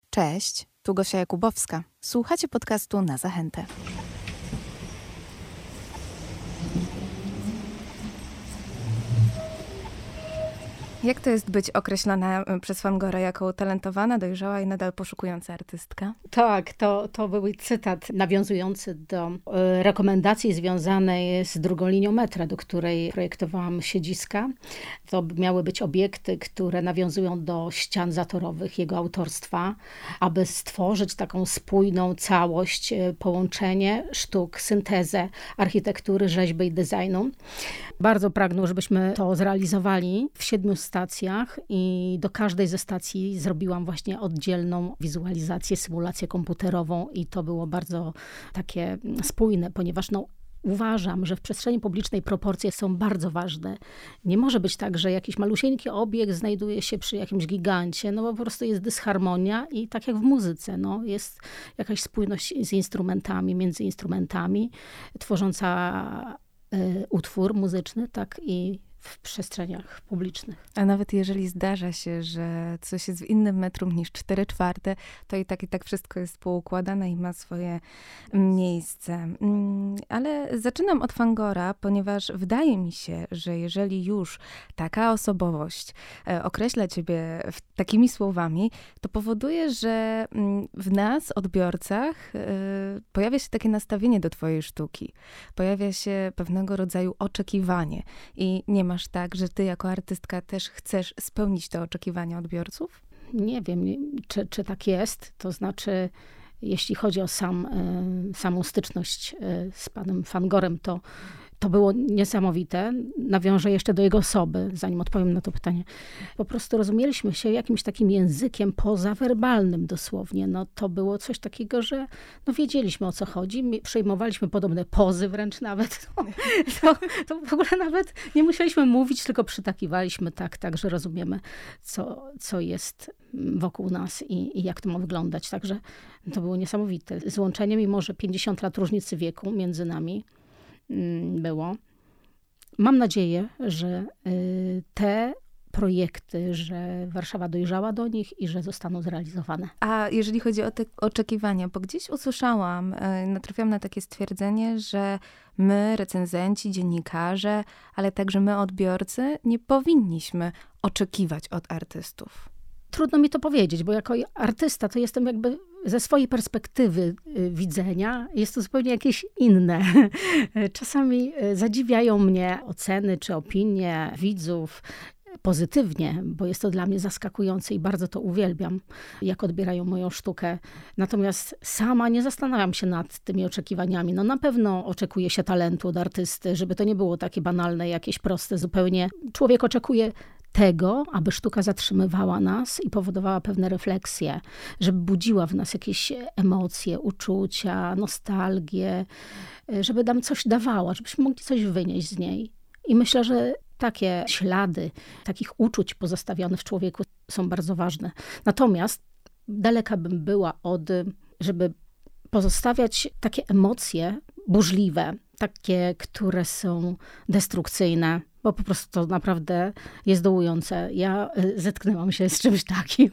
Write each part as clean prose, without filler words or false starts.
Cześć, tu Gosia Jakubowska. Słuchacie podcastu Na Zachętę. Jak to jest być określana przez Fangora jako utalentowana, dojrzała i nadal poszukująca artystka? Tak, to był cytat nawiązujący do rekomendacji związanej z drugą linią metra, do której projektowałam siedziska. To miały być obiekty, które nawiązują do ścian zatorowych jego autorstwa, aby stworzyć taką spójną całość, połączenie sztuk, syntezę architektury, rzeźby i designu. Bardzo pragnął, żebyśmy to zrealizowali w 7 stacjach i do każdej ze stacji zrobiłam właśnie oddzielną wizualizację, symulację komputerową i to było bardzo takie spójne, ponieważ uważam, że w przestrzeni publicznej proporcje są bardzo ważne. Nie może być tak, że jakiś malusieńki obiekt znajduje się przy jakimś gigancie, bo po prostu jest dysharmonia i tak jak w muzyce, jest jakaś spójność z instrumentami, między instrumentami, tworząca utwór muzyczny, tak i w przestrzeniach publicznych. A nawet jeżeli zdarza się, że coś jest w innym metrum niż 4/4, to i tak wszystko jest poukładane i ma swoje miejsce. Ale zaczynam od Fangora, ponieważ wydaje mi się, że jeżeli już taka osobowość określa ciebie takimi słowami, to powoduje, że w nas, odbiorcach, pojawia się takie nastawienie do twojej sztuki. Pojawia się pewnego rodzaju oczekiwanie. I nie masz tak, że ty jako artystka też chcesz spełnić te oczekiwania odbiorców? Nie wiem, czy tak jest. To znaczy, jeśli chodzi o samą styczność z panem Fangorem, to było niesamowite. Nawiążę jeszcze do jego osoby, zanim odpowiem na to pytanie. Po prostu rozumieliśmy się jakimś takim językiem pozawerbalnym dosłownie. To było coś takiego, że wiedzieliśmy, o co chodzi. Przyjmowaliśmy podobne pozy wręcz nawet. To w ogóle nawet nie musieliśmy mówić, tylko przytakiwaliśmy tak, że rozumiemy, co jest wokół nas i jak to ma wyglądać. Także to było niesamowite. Złączenie, mimo że 50 lat różnicy wieku między nami było. Mam nadzieję, że te projekty, że Warszawa dojrzała do nich i że zostaną zrealizowane. A jeżeli chodzi o te oczekiwania, bo gdzieś usłyszałam, natrafiłam na takie stwierdzenie, że my, recenzenci, dziennikarze, ale także my, odbiorcy, nie powinniśmy oczekiwać od artystów. Trudno mi to powiedzieć, bo jako artysta to jestem jakby ze swojej perspektywy widzenia, jest to zupełnie jakieś inne. Czasami zadziwiają mnie oceny czy opinie widzów pozytywnie, bo jest to dla mnie zaskakujące i bardzo to uwielbiam, jak odbierają moją sztukę. Natomiast sama nie zastanawiam się nad tymi oczekiwaniami. Na pewno oczekuje się talentu od artysty, żeby to nie było takie banalne, jakieś proste zupełnie. Człowiek oczekuje tego, aby sztuka zatrzymywała nas i powodowała pewne refleksje, żeby budziła w nas jakieś emocje, uczucia, nostalgię, żeby nam coś dawała, żebyśmy mogli coś wynieść z niej. I myślę, że takie ślady takich uczuć pozostawionych w człowieku są bardzo ważne. Natomiast daleka bym była żeby pozostawiać takie emocje burzliwe, takie, które są destrukcyjne, bo po prostu to naprawdę jest dołujące. Ja zetknęłam się z czymś takim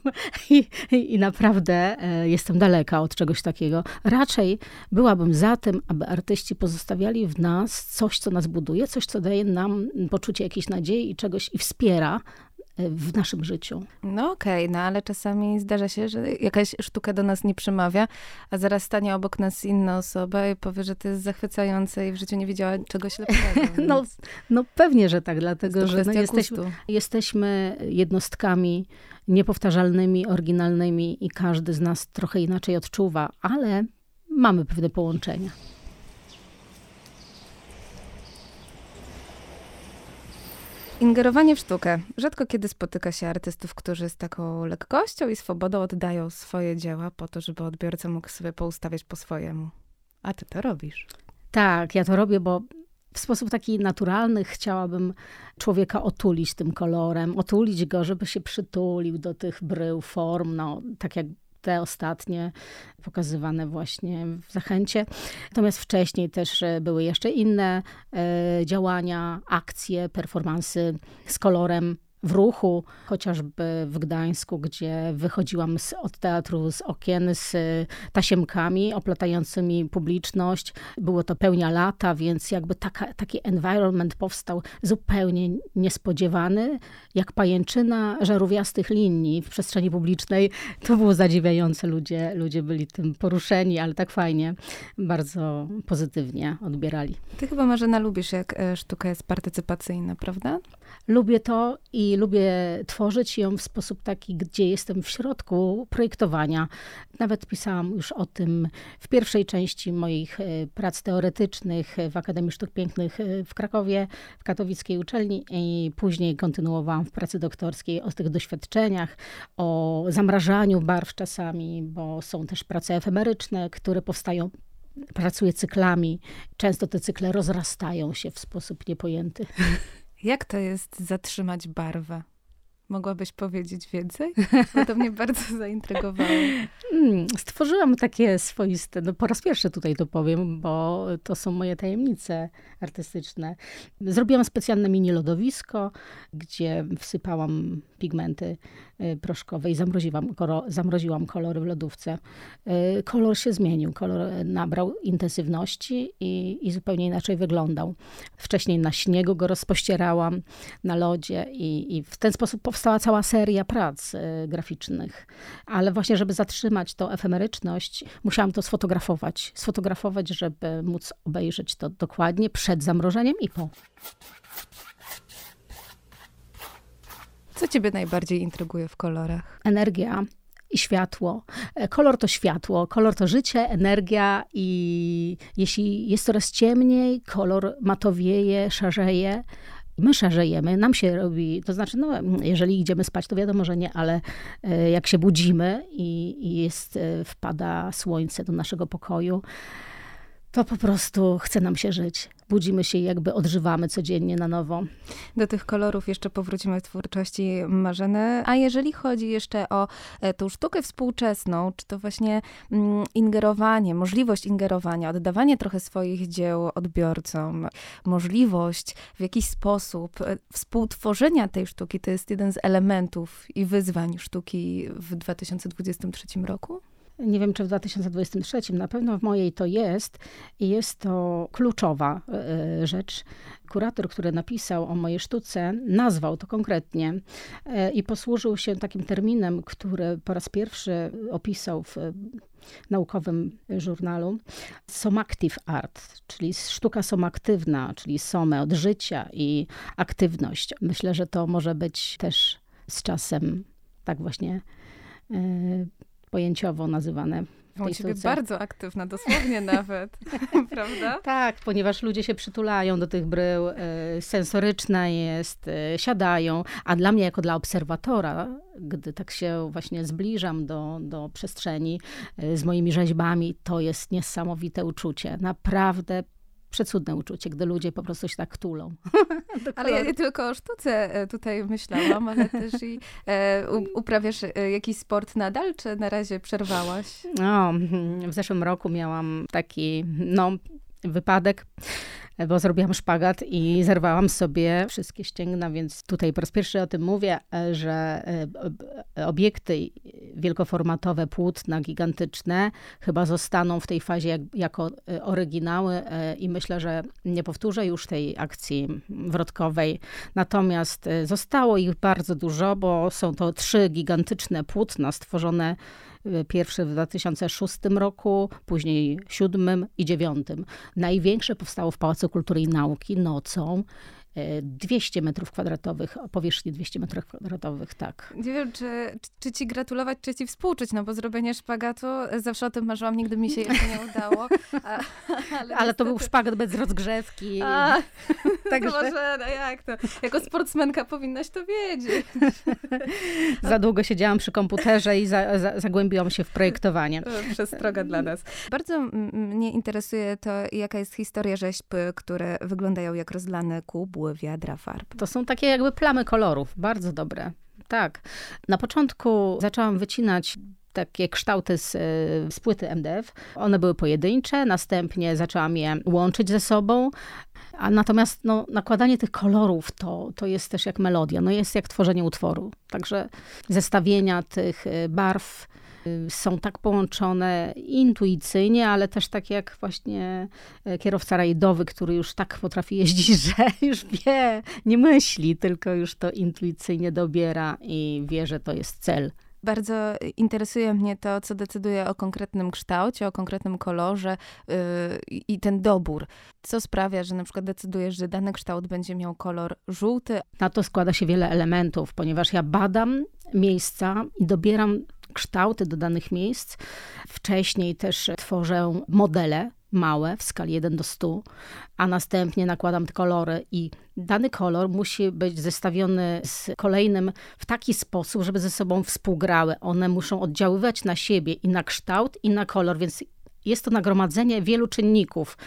i naprawdę jestem daleka od czegoś takiego. Raczej byłabym za tym, aby artyści pozostawiali w nas coś, co nas buduje, coś, co daje nam poczucie jakiejś nadziei i czegoś i wspiera w naszym życiu. Okej, ale czasami zdarza się, że jakaś sztuka do nas nie przemawia, a zaraz stanie obok nas inna osoba i powie, że to jest zachwycające i w życiu nie widziała czegoś lepszego. Pewnie, że tak, dlatego że jesteśmy jednostkami niepowtarzalnymi, oryginalnymi i każdy z nas trochę inaczej odczuwa, ale mamy pewne połączenia. Ingerowanie w sztukę. Rzadko kiedy spotyka się artystów, którzy z taką lekkością i swobodą oddają swoje dzieła po to, żeby odbiorca mógł sobie poustawiać po swojemu. A ty to robisz. Tak, ja to robię, bo w sposób taki naturalny chciałabym człowieka otulić tym kolorem, otulić go, żeby się przytulił do tych brył, form, tak jak te ostatnie pokazywane właśnie w Zachęcie. Natomiast wcześniej też były jeszcze inne działania, akcje, performansy z kolorem w ruchu, chociażby w Gdańsku, gdzie wychodziłam od teatru z okien z tasiemkami oplatającymi publiczność. Było to pełnia lata, więc jakby taki environment powstał zupełnie niespodziewany, jak pajęczyna żarówiastych linii w przestrzeni publicznej. To było zadziwiające. Ludzie byli tym poruszeni, ale tak fajnie, bardzo pozytywnie odbierali. Ty chyba, Marzena, lubisz, jak sztuka jest partycypacyjna, prawda? Lubię to i lubię tworzyć ją w sposób taki, gdzie jestem w środku projektowania. Nawet pisałam już o tym w pierwszej części moich prac teoretycznych w Akademii Sztuk Pięknych w Krakowie, w katowickiej uczelni i później kontynuowałam w pracy doktorskiej o tych doświadczeniach, o zamrażaniu barw czasami, bo są też prace efemeryczne, które powstają. Pracuję cyklami. Często te cykle rozrastają się w sposób niepojęty. Jak to jest zatrzymać barwę? Mogłabyś powiedzieć więcej? Bo to mnie bardzo zaintrygowało. Stworzyłam takie swoiste, po raz pierwszy tutaj to powiem, bo to są moje tajemnice artystyczne. Zrobiłam specjalne mini lodowisko, gdzie wsypałam pigmenty proszkowe i zamroziłam kolory w lodówce. Kolor się zmienił, kolor nabrał intensywności i zupełnie inaczej wyglądał. Wcześniej na śniegu go rozpościerałam, na lodzie i w ten sposób powstała cała seria prac graficznych. Ale właśnie, żeby zatrzymać tą efemeryczność, musiałam to sfotografować, żeby móc obejrzeć to dokładnie przed zamrożeniem i po. Co ciebie najbardziej intryguje w kolorach? Energia i światło. Kolor to światło, kolor to życie, energia i jeśli jest coraz ciemniej, kolor matowieje, szarzeje. My szarzejemy, nam się robi, to znaczy, jeżeli idziemy spać, to wiadomo, że nie, ale jak się budzimy i wpada słońce do naszego pokoju, to po prostu chce nam się żyć. Budzimy się i jakby odżywamy codziennie na nowo. Do tych kolorów jeszcze powrócimy w twórczości Marzeny. A jeżeli chodzi jeszcze o tą sztukę współczesną, czy to właśnie ingerowanie, możliwość ingerowania, oddawanie trochę swoich dzieł odbiorcom, możliwość w jakiś sposób współtworzenia tej sztuki, to jest jeden z elementów i wyzwań sztuki w 2023 roku? Nie wiem, czy w 2023, na pewno w mojej to jest i jest to kluczowa rzecz. Kurator, który napisał o mojej sztuce, nazwał to konkretnie i posłużył się takim terminem, który po raz pierwszy opisał w naukowym żurnalu. Somactive art, czyli sztuka somaktywna, czyli some od życia i aktywność. Myślę, że to może być też z czasem tak właśnie pojęciowo nazywane w tej ciebie sztuce. Bardzo aktywna, dosłownie nawet, prawda? Tak, ponieważ ludzie się przytulają do tych brył, sensoryczna jest, siadają, a dla mnie jako dla obserwatora, gdy tak się właśnie zbliżam do przestrzeni z moimi rzeźbami, to jest niesamowite uczucie. Naprawdę przecudne uczucie, gdy ludzie po prostu się tak tulą. Ale ja nie tylko o sztuce tutaj myślałam, ale też i uprawiasz jakiś sport nadal, czy na razie przerwałaś? No, w zeszłym roku miałam taki, wypadek, bo zrobiłam szpagat i zerwałam sobie wszystkie ścięgna, więc tutaj po raz pierwszy o tym mówię, że obiekty wielkoformatowe, płótna gigantyczne chyba zostaną w tej fazie jako oryginały i myślę, że nie powtórzę już tej akcji wrotkowej. Natomiast zostało ich bardzo dużo, bo są to 3 gigantyczne płótna stworzone pierwszy w 2006 roku, później 2007 i 2009. Największe powstało w Pałacu Kultury i Nauki nocą. 200 metrów kwadratowych, powierzchni 200 metrów kwadratowych, tak. Nie wiem, czy ci gratulować, czy ci współczuć, bo zrobienie szpagatu, zawsze o tym marzyłam, nigdy mi się jeszcze nie udało. Ale to był szpagat bez rozgrzewki. Także... To może, jak to? Jako sportsmenka powinnaś to wiedzieć. Za długo siedziałam przy komputerze i zagłębiłam się w projektowanie. Przestroga dla nas. Bardzo mnie interesuje to, jaka jest historia rzeźb, które wyglądają jak rozlane kubły, wiadra farb. To są takie jakby plamy kolorów, bardzo dobre. Tak. Na początku zaczęłam wycinać takie kształty z płyty MDF. One były pojedyncze, następnie zaczęłam je łączyć ze sobą. A natomiast nakładanie tych kolorów to jest też jak melodia, jest jak tworzenie utworu. Także zestawienia tych barw są tak połączone intuicyjnie, ale też tak jak właśnie kierowca rajdowy, który już tak potrafi jeździć, że już wie, nie myśli, tylko już to intuicyjnie dobiera i wie, że to jest cel. Bardzo interesuje mnie to, co decyduje o konkretnym kształcie, o konkretnym kolorze i ten dobór. Co sprawia, że na przykład decydujesz, że dany kształt będzie miał kolor żółty? Na to składa się wiele elementów, ponieważ ja badam miejsca i dobieram kształty do danych miejsc. Wcześniej też tworzę modele małe w skali 1:100, a następnie nakładam te kolory i dany kolor musi być zestawiony z kolejnym w taki sposób, żeby ze sobą współgrały. One muszą oddziaływać na siebie i na kształt, i na kolor, więc jest to nagromadzenie wielu czynników.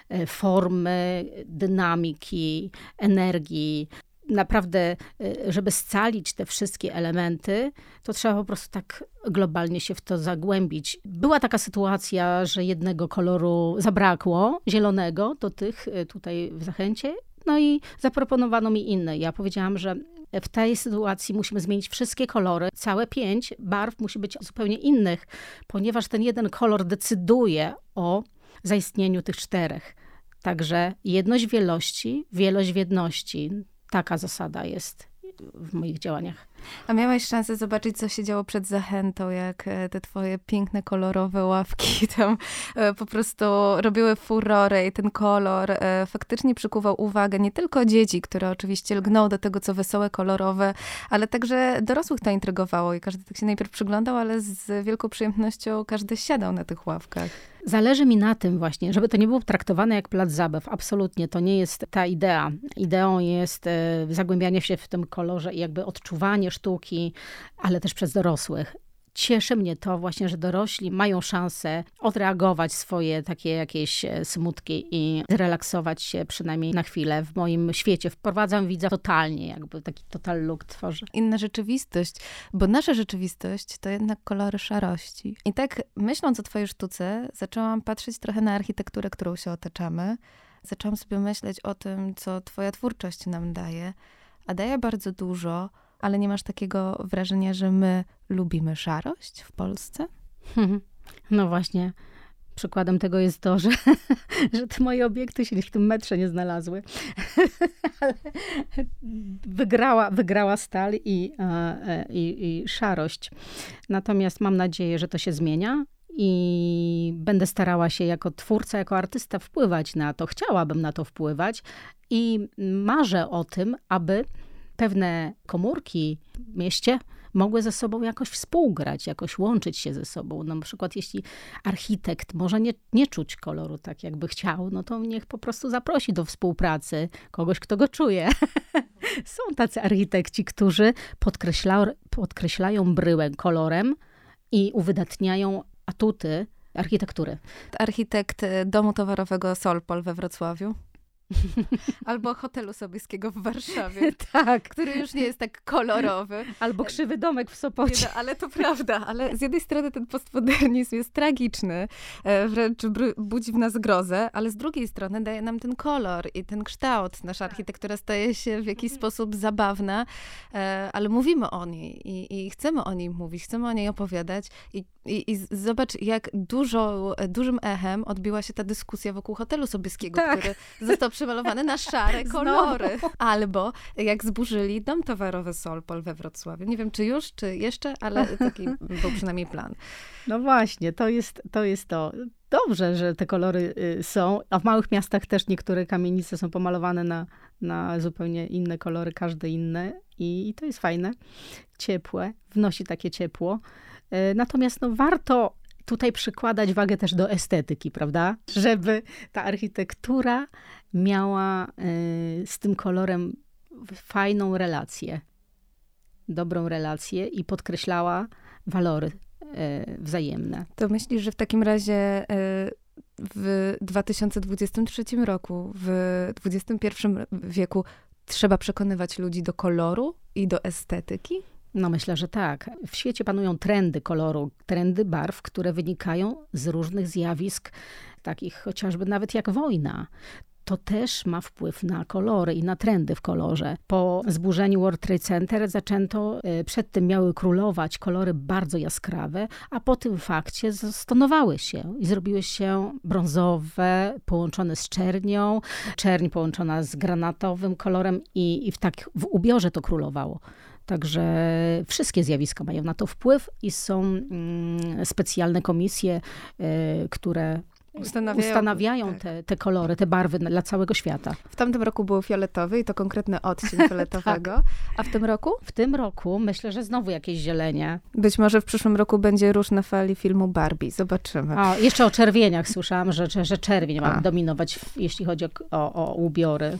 Formy, dynamiki, energii. Naprawdę, żeby scalić te wszystkie elementy, to trzeba po prostu tak globalnie się w to zagłębić. Była taka sytuacja, że jednego koloru zabrakło, zielonego, do tych tutaj w Zachęcie, i zaproponowano mi inne. Ja powiedziałam, że w tej sytuacji musimy zmienić wszystkie kolory. Całe 5 barw musi być zupełnie innych, ponieważ ten jeden kolor decyduje o zaistnieniu tych 4. Także jedność w wielości, wielość w jedności. Taka zasada jest w moich działaniach. A miałaś szansę zobaczyć, co się działo przed Zachętą, jak te twoje piękne, kolorowe ławki tam po prostu robiły furorę i ten kolor faktycznie przykuwał uwagę nie tylko dzieci, które oczywiście lgną do tego, co wesołe, kolorowe, ale także dorosłych to intrygowało i każdy tak się najpierw przyglądał, ale z wielką przyjemnością każdy siadał na tych ławkach. Zależy mi na tym właśnie, żeby to nie było traktowane jak plac zabaw. Absolutnie, to nie jest ta idea. Ideą jest zagłębianie się w tym kolorze i jakby odczuwanie sztuki, ale też przez dorosłych. Cieszy mnie to właśnie, że dorośli mają szansę odreagować swoje takie jakieś smutki i zrelaksować się przynajmniej na chwilę w moim świecie. Wprowadzam widza totalnie, jakby taki total look tworzę. Inna rzeczywistość, bo nasza rzeczywistość to jednak kolory szarości. I tak myśląc o twojej sztuce, zaczęłam patrzeć trochę na architekturę, którą się otaczamy. Zaczęłam sobie myśleć o tym, co twoja twórczość nam daje, a daje bardzo dużo, ale nie masz takiego wrażenia, że my lubimy szarość w Polsce? No właśnie. Przykładem tego jest to, że te moje obiekty się w tym metrze nie znalazły. Ale wygrała stal i szarość. Natomiast mam nadzieję, że to się zmienia i będę starała się jako twórca, jako artysta wpływać na to. Chciałabym na to wpływać i marzę o tym, aby pewne komórki w mieście mogły ze sobą jakoś współgrać, jakoś łączyć się ze sobą. Na przykład jeśli architekt może nie czuć koloru tak, jakby chciał, to niech po prostu zaprosi do współpracy kogoś, kto go czuje. Są tacy architekci, którzy podkreślają bryłę kolorem i uwydatniają atuty architektury. Architekt domu towarowego Solpol we Wrocławiu. Albo hotelu Sobieskiego w Warszawie. Tak. Który już nie jest tak kolorowy. Albo krzywy domek w Sopocie. Ale to prawda. Ale z jednej strony ten postmodernizm jest tragiczny. Wręcz budzi w nas grozę. Ale z drugiej strony daje nam ten kolor i ten kształt. Nasza architektura staje się w jakiś sposób zabawna. Ale mówimy o niej. I chcemy o niej mówić. Chcemy o niej opowiadać. I zobacz, jak dużym echem odbiła się ta dyskusja wokół hotelu Sobieskiego, tak, który został przemalowany na szare kolory. Albo jak zburzyli dom towarowy Solpol we Wrocławiu. Nie wiem, czy już, czy jeszcze, ale taki był przynajmniej plan. No właśnie, to jest to. Dobrze, że te kolory są, a w małych miastach też niektóre kamienice są pomalowane na zupełnie inne kolory, każde inne i to jest fajne, ciepłe, wnosi takie ciepło. Natomiast warto tutaj przykładać wagę też do estetyki, prawda? Żeby ta architektura miała z tym kolorem fajną relację, dobrą relację i podkreślała walory wzajemne. To myślisz, że w takim razie w 2023 roku, w XXI wieku trzeba przekonywać ludzi do koloru i do estetyki? No myślę, że tak. W świecie panują trendy koloru, trendy barw, które wynikają z różnych zjawisk, takich chociażby nawet jak wojna. To też ma wpływ na kolory i na trendy w kolorze. Po zburzeniu World Trade Center zaczęto, przedtem miały królować kolory bardzo jaskrawe, a po tym fakcie stonowały się i zrobiły się brązowe, połączone z czernią, czerń połączona z granatowym kolorem i w ubiorze to królowało. Także wszystkie zjawiska mają na to wpływ i są specjalne komisje, które ustanawiają tak. te kolory, te barwy dla całego świata. W tamtym roku był fioletowy i to konkretny odcień fioletowego. Tak. A w tym roku? W tym roku myślę, że znowu jakieś zielenie. Być może w przyszłym roku będzie róż na fali filmu Barbie. Zobaczymy. O, jeszcze o czerwieniach słyszałam, że czerwień ma dominować, jeśli chodzi o ubiory.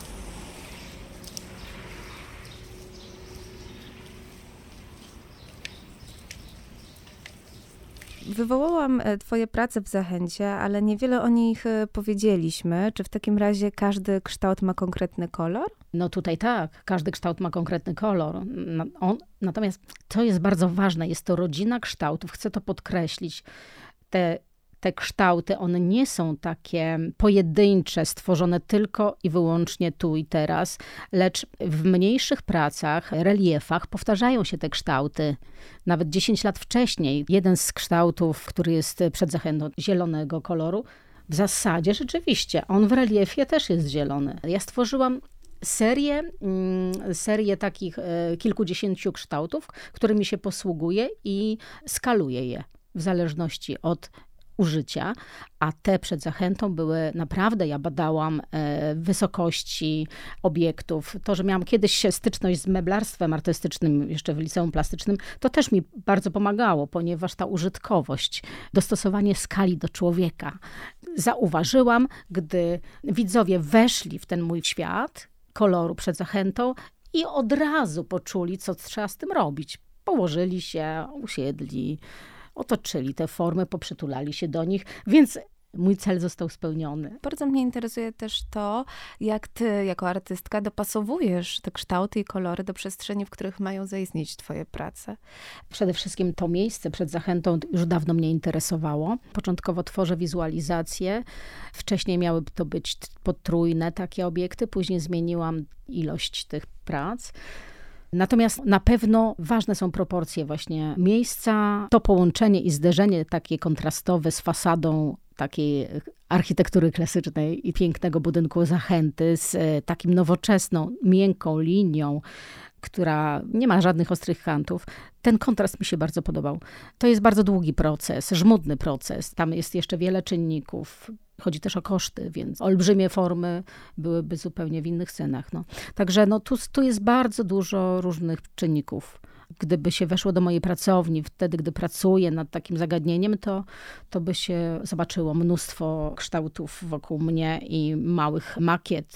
Wywołałam twoje prace w Zachęcie, ale niewiele o nich powiedzieliśmy. Czy w takim razie każdy kształt ma konkretny kolor? No tutaj tak, każdy kształt ma konkretny kolor. Natomiast to jest bardzo ważne, jest to rodzina kształtów, chcę to podkreślić. Te kształty, one nie są takie pojedyncze, stworzone tylko i wyłącznie tu i teraz, lecz w mniejszych pracach, reliefach powtarzają się te kształty. Nawet 10 lat wcześniej jeden z kształtów, który jest przed Zachętą zielonego koloru, w zasadzie rzeczywiście, on w reliefie też jest zielony. Ja stworzyłam serię takich kilkudziesięciu kształtów, którymi się posługuję i skaluję je w zależności od użycia, a te przed Zachętą były naprawdę, ja badałam wysokości obiektów. To, że miałam kiedyś styczność z meblarstwem artystycznym, jeszcze w liceum plastycznym, to też mi bardzo pomagało, ponieważ ta użytkowość, dostosowanie skali do człowieka. Zauważyłam, gdy widzowie weszli w ten mój świat koloru przed Zachętą i od razu poczuli, co trzeba z tym robić. Położyli się, usiedli, otoczyli te formy, poprzytulali się do nich, więc mój cel został spełniony. Bardzo mnie interesuje też to, jak ty jako artystka dopasowujesz te kształty i kolory do przestrzeni, w których mają zaistnieć twoje prace. Przede wszystkim to miejsce przed Zachętą już dawno mnie interesowało. Początkowo tworzę wizualizacje. Wcześniej miały to być potrójne takie obiekty, później zmieniłam ilość tych prac. Natomiast na pewno ważne są proporcje właśnie miejsca, to połączenie i zderzenie takie kontrastowe z fasadą takiej architektury klasycznej i pięknego budynku Zachęty z takim nowoczesną, miękką linią, która nie ma żadnych ostrych kantów. Ten kontrast mi się bardzo podobał. To jest bardzo długi proces, żmudny proces. Tam jest jeszcze wiele czynników. Chodzi też o koszty, więc olbrzymie formy byłyby zupełnie w innych cenach. No. Także tu jest bardzo dużo różnych czynników. Gdyby się weszło do mojej pracowni, wtedy, gdy pracuję nad takim zagadnieniem, to by się zobaczyło mnóstwo kształtów wokół mnie i małych makiet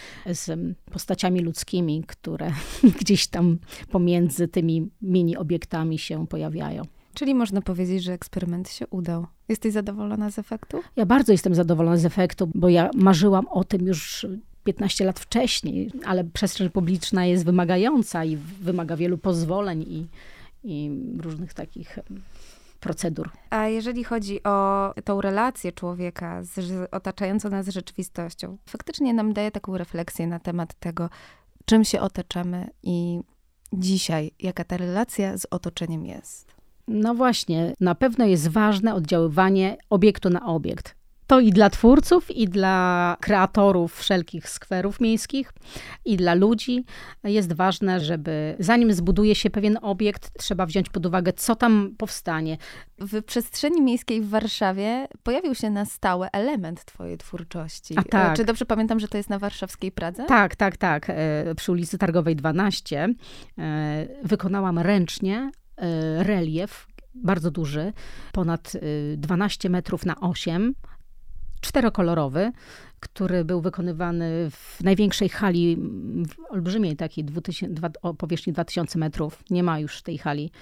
z postaciami ludzkimi, które gdzieś tam pomiędzy tymi mini obiektami się pojawiają. Czyli można powiedzieć, że eksperyment się udał. Jesteś zadowolona z efektu? Ja bardzo jestem zadowolona z efektu, bo ja marzyłam o tym już 15 lat wcześniej, ale przestrzeń publiczna jest wymagająca i wymaga wielu pozwoleń i różnych takich procedur. A jeżeli chodzi o tą relację człowieka z otaczającą nas rzeczywistością, faktycznie nam daje taką refleksję na temat tego, czym się otaczamy i dzisiaj, jaka ta relacja z otoczeniem jest. No właśnie, na pewno jest ważne oddziaływanie obiektu na obiekt. To i dla twórców, i dla kreatorów wszelkich skwerów miejskich, i dla ludzi jest ważne, żeby zanim zbuduje się pewien obiekt, trzeba wziąć pod uwagę, co tam powstanie. W przestrzeni miejskiej w Warszawie pojawił się na stałe element twojej twórczości. A tak. Czy dobrze pamiętam, że to jest na warszawskiej Pradze? Tak. Przy ulicy Targowej 12 wykonałam ręcznie relief, bardzo duży, ponad 12 metrów na 8, czterokolorowy, który był wykonywany w największej hali, olbrzymiej takiej, o powierzchni 2000 metrów. Nie ma już tej hali.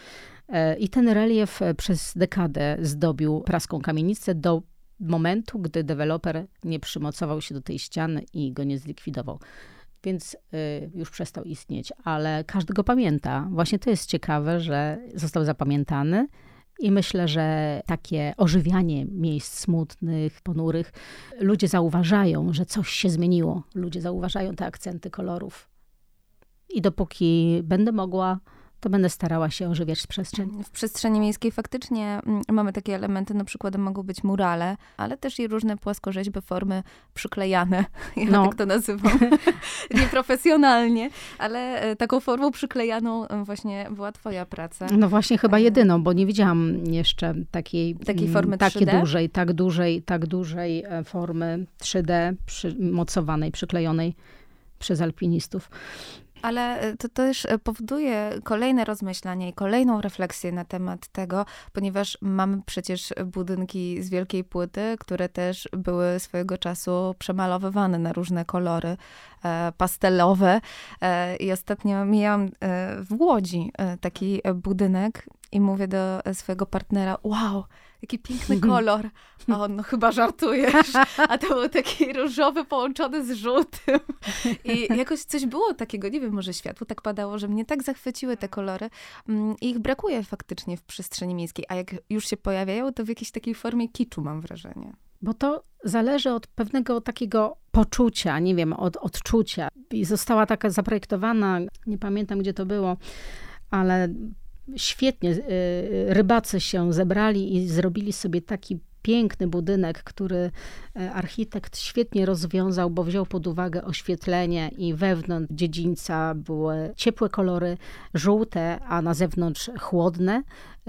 I ten relief przez dekadę zdobił praską kamienicę do momentu, gdy deweloper nie przymocował się do tej ściany i go nie zlikwidował. więc już przestał istnieć, ale każdy go pamięta. Właśnie to jest ciekawe, że został zapamiętany i myślę, że takie ożywianie miejsc smutnych, ponurych, ludzie zauważają, że coś się zmieniło. Ludzie zauważają te akcenty kolorów. I dopóki będę mogła, to będę starała się ożywiać przestrzeń. W przestrzeni miejskiej faktycznie mamy takie elementy, no przykładem mogą być murale, ale też i różne płaskorzeźby, formy przyklejane, ja tak to nazywam, nieprofesjonalnie, ale taką formą przyklejaną właśnie była twoja praca. No właśnie chyba jedyną, bo nie widziałam jeszcze takiej formy 3D? tak dużej formy 3D mocowanej, przyklejonej przez alpinistów. Ale to też powoduje kolejne rozmyślanie i kolejną refleksję na temat tego, ponieważ mamy przecież budynki z wielkiej płyty, które też były swojego czasu przemalowywane na różne kolory pastelowe. I ostatnio mijałam w Łodzi taki budynek i mówię do swojego partnera, wow, jaki piękny kolor. A on, no chyba żartujesz. A to był taki różowy połączony z żółtym. I jakoś coś było takiego, nie wiem, może światło tak padało, że mnie tak zachwyciły te kolory. I ich brakuje faktycznie w przestrzeni miejskiej. A jak już się pojawiają, to w jakiejś takiej formie kiczu, mam wrażenie. Bo to zależy od pewnego takiego poczucia, nie wiem, od odczucia. I została taka zaprojektowana, nie pamiętam gdzie to było, ale świetnie rybacy się zebrali i zrobili sobie taki piękny budynek, który architekt świetnie rozwiązał, bo wziął pod uwagę oświetlenie i wewnątrz dziedzińca były ciepłe kolory, żółte, a na zewnątrz chłodne,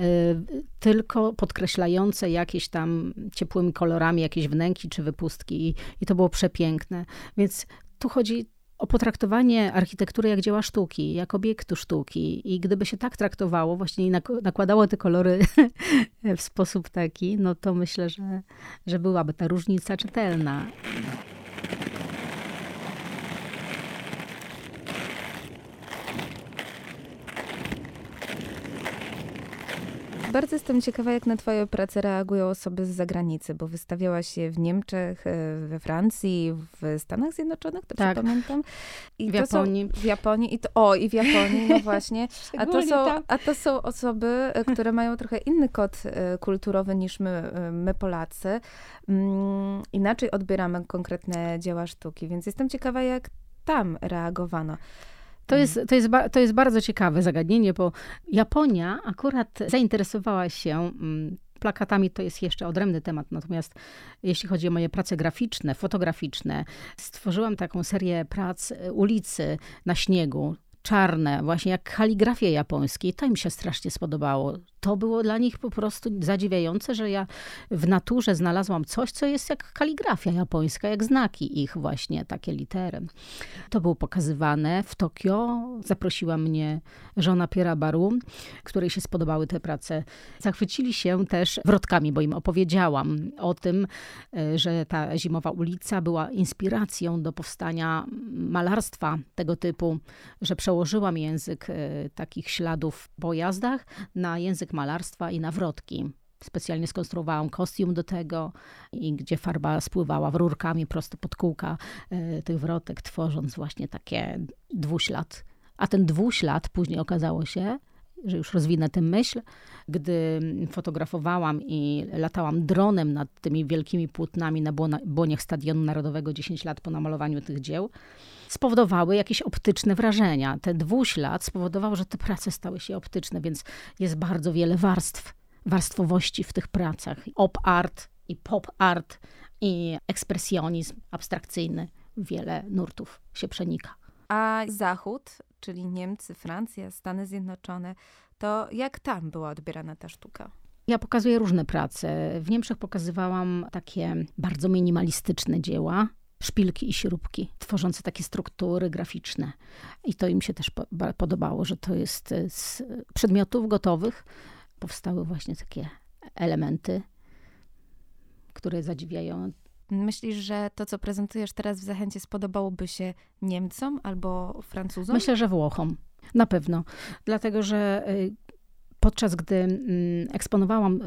tylko podkreślające jakieś tam ciepłymi kolorami jakieś wnęki czy wypustki i to było przepiękne. Więc tu chodzi o potraktowanie architektury jak dzieła sztuki, jak obiektu sztuki. I gdyby się tak traktowało, właśnie nakładało te kolory w sposób taki, no to myślę, że byłaby ta różnica czytelna. Bardzo jestem ciekawa, jak na twoje prace reagują osoby z zagranicy, bo wystawiałaś się w Niemczech, we Francji, w Stanach Zjednoczonych, dobrze tak. pamiętam? I w Japonii. W Japonii. I w Japonii, no właśnie. A to są osoby, które mają trochę inny kod kulturowy niż my Polacy. Inaczej odbieramy konkretne dzieła sztuki, więc jestem ciekawa, jak tam reagowano. To jest bardzo ciekawe zagadnienie, bo Japonia akurat zainteresowała się plakatami, to jest jeszcze odrębny temat, natomiast jeśli chodzi o moje prace graficzne, fotograficzne, stworzyłam taką serię prac ulicy na śniegu, czarne, właśnie jak kaligrafia japońskiej. To im się strasznie spodobało. To było dla nich po prostu zadziwiające, że ja w naturze znalazłam coś, co jest jak kaligrafia japońska, jak znaki ich właśnie, takie litery. To było pokazywane w Tokio. Zaprosiła mnie żona Pierre'a Baru, której się spodobały te prace. Zachwycili się też wrotkami, bo im opowiedziałam o tym, że ta Zimowa ulica była inspiracją do powstania malarstwa tego typu, że przełożyłam język takich śladów w pojazdach na język malarstwa i na wrotki. Specjalnie skonstruowałam kostium do tego, i gdzie farba spływała rurkami prosto pod kółka tych wrotek, tworząc właśnie takie dwuślad. A ten dwuślad później okazało się, że już rozwinę tę myśl, gdy fotografowałam i latałam dronem nad tymi wielkimi płótnami na błoniach Stadionu Narodowego 10 lat po namalowaniu tych dzieł, spowodowały jakieś optyczne wrażenia. Ten dwuślad spowodował, że te prace stały się optyczne, więc jest bardzo wiele warstwowości w tych pracach. Op-art i pop-art i ekspresjonizm abstrakcyjny. Wiele nurtów się przenika. A Zachód, czyli Niemcy, Francja, Stany Zjednoczone, to jak tam była odbierana ta sztuka? Ja pokazuję różne prace. W Niemczech pokazywałam takie bardzo minimalistyczne dzieła, szpilki i śrubki, tworzące takie struktury graficzne. I to im się też podobało, że to jest z przedmiotów gotowych powstały właśnie takie elementy, które zadziwiają. Myślisz, że to, co prezentujesz teraz w Zachęcie, spodobałoby się Niemcom albo Francuzom? Myślę, że Włochom. Na pewno. Dlatego, że podczas gdy eksponowałam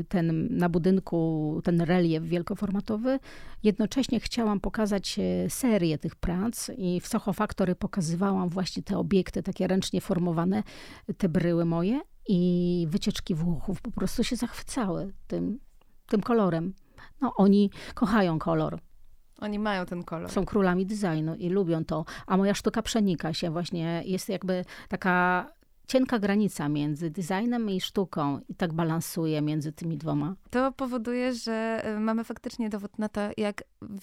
na budynku ten relief wielkoformatowy, jednocześnie chciałam pokazać serię tych prac i w Soho Factory pokazywałam właśnie te obiekty takie ręcznie formowane, te bryły moje i wycieczki Włochów po prostu się zachwycały tym kolorem. No, oni kochają kolor. Oni mają ten kolor. Są królami designu i lubią to. A moja sztuka przenika się właśnie. Jest jakby taka cienka granica między designem i sztuką i tak balansuje między tymi dwoma. To powoduje, że mamy faktycznie dowód na to, jak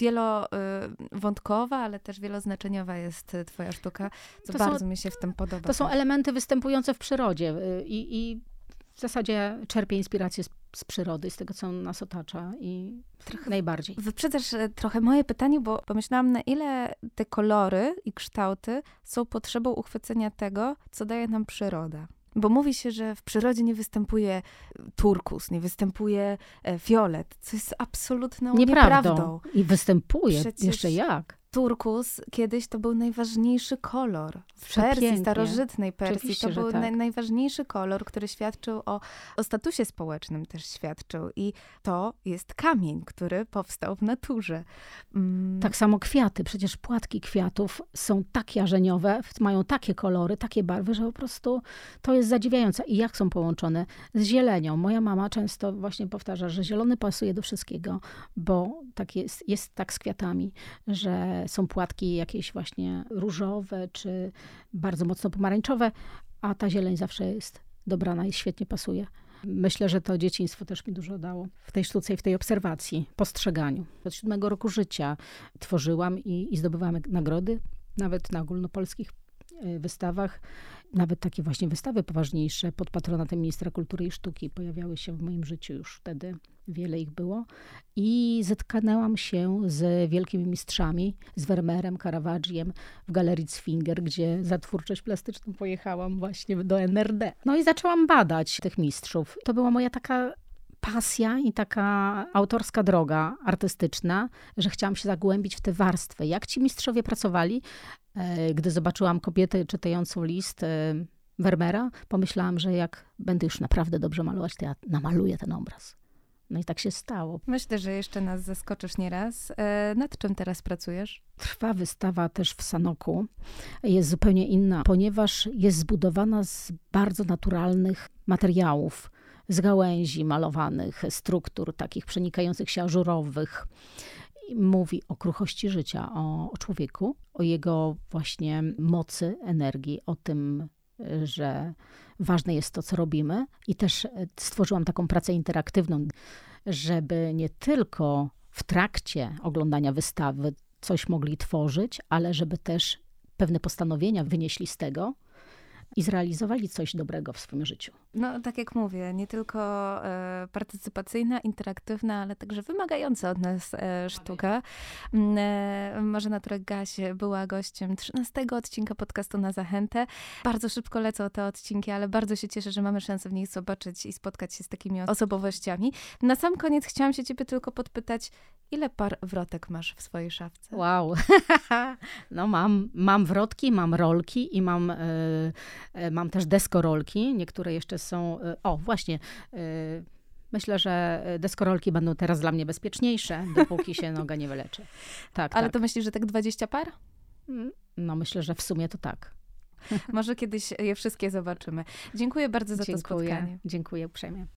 wielowątkowa, ale też wieloznaczeniowa jest twoja sztuka, co bardzo mi się w tym podoba. To są elementy występujące w przyrodzie i w zasadzie czerpię inspirację z przyrody, z tego, co nas otacza i najbardziej. Wyprzedzasz trochę moje pytanie, bo pomyślałam, na ile te kolory i kształty są potrzebą uchwycenia tego, co daje nam przyroda. Bo mówi się, że w przyrodzie nie występuje turkus, nie występuje fiolet, co jest absolutną nieprawdą. I występuje, jeszcze jak. Turkus kiedyś to był najważniejszy kolor. W Persji, starożytnej Persji, oczywiście, to był tak. Najważniejszy kolor, który świadczył o statusie społecznym też świadczył. I to jest kamień, który powstał w naturze. Tak samo kwiaty. Przecież płatki kwiatów są tak jarzeniowe, mają takie kolory, takie barwy, że po prostu to jest zadziwiające. I jak są połączone z zielenią. Moja mama często właśnie powtarza, że zielony pasuje do wszystkiego, bo tak jest tak z kwiatami, że są płatki jakieś właśnie różowe, czy bardzo mocno pomarańczowe, a ta zieleń zawsze jest dobrana i świetnie pasuje. Myślę, że to dzieciństwo też mi dużo dało w tej sztuce i w tej obserwacji, postrzeganiu. Od 7 roku życia tworzyłam i zdobywałam nagrody, nawet na ogólnopolskich wystawach. Nawet takie właśnie wystawy poważniejsze pod patronatem Ministra Kultury i Sztuki pojawiały się w moim życiu już wtedy. Wiele ich było. I zetknęłam się z wielkimi mistrzami, z Vermeerem, Caravagiem w Galerii Zwinger, gdzie za twórczość plastyczną pojechałam właśnie do NRD. No i zaczęłam badać tych mistrzów. To była moja taka pasja i taka autorska droga artystyczna, że chciałam się zagłębić w te warstwy. Jak ci mistrzowie pracowali? Gdy zobaczyłam kobietę czytającą list Vermeera, pomyślałam, że jak będę już naprawdę dobrze malować, to ja namaluję ten obraz. No i tak się stało. Myślę, że jeszcze nas zaskoczysz nieraz. Nad czym teraz pracujesz? Trwa wystawa też w Sanoku. Jest zupełnie inna, ponieważ jest zbudowana z bardzo naturalnych materiałów, z gałęzi malowanych, struktur takich przenikających się ażurowych. Mówi o kruchości życia, o człowieku, o jego właśnie mocy, energii, o tym, że ważne jest to, co robimy. I też stworzyłam taką pracę interaktywną, żeby nie tylko w trakcie oglądania wystawy coś mogli tworzyć, ale żeby też pewne postanowienia wynieśli z tego i zrealizowali coś dobrego w swoim życiu. No, tak jak mówię, nie tylko partycypacyjna, interaktywna, ale także wymagająca od nas sztuka. Marzena Turek-Gaś była gościem 13 odcinka podcastu Na Zachętę. Bardzo szybko lecą te odcinki, ale bardzo się cieszę, że mamy szansę w nich zobaczyć i spotkać się z takimi osobowościami. Na sam koniec chciałam się ciebie tylko podpytać, ile par wrotek masz w swojej szafce? Wow. No mam wrotki, mam rolki i mam też deskorolki. Niektóre jeszcze są... O, właśnie. Myślę, że deskorolki będą teraz dla mnie bezpieczniejsze, dopóki się noga nie wyleczy. Tak, Ale tak. to myślisz, że tak 20 par? No myślę, że w sumie to tak. Może kiedyś je wszystkie zobaczymy. Dziękuję bardzo za to spotkanie. Dziękuję uprzejmie.